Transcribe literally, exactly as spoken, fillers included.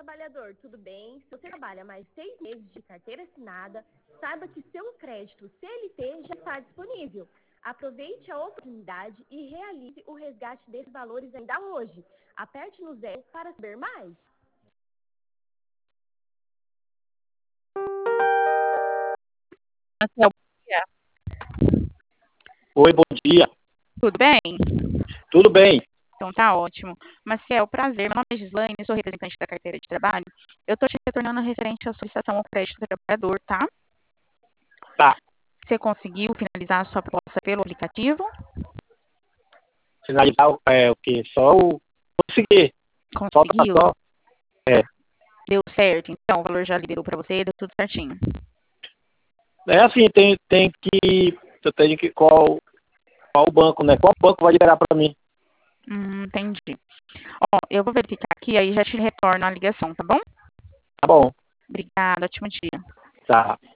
trabalhador, tudo bem? Se você trabalha mais seis meses de carteira assinada, saiba que seu crédito C L T já está disponível. Aproveite a oportunidade e realize o resgate desses valores ainda hoje. Aperte no zero para saber mais. Marcel, bom dia. Oi, bom dia. Tudo bem? Tudo bem? Então tá ótimo. Maciel, prazer. Meu nome é Gislaine, sou representante da carteira de trabalho. Eu estou te retornando referente à solicitação ao crédito do trabalhador, tá? Tá. Você conseguiu finalizar a sua proposta pelo aplicativo? Finalizar é, o que? Só o. Consegui. Conseguiu? Só, só, é. Deu certo, então o valor já liberou para você, deu tudo certinho. É assim, tem, tem que. Eu tenho que. Qual, qual banco, né? Qual banco vai liberar para mim? Hum, entendi. Ó, eu vou verificar aqui, aí já te retorno a ligação, tá bom? Tá bom. Obrigada, ótimo dia. Tá.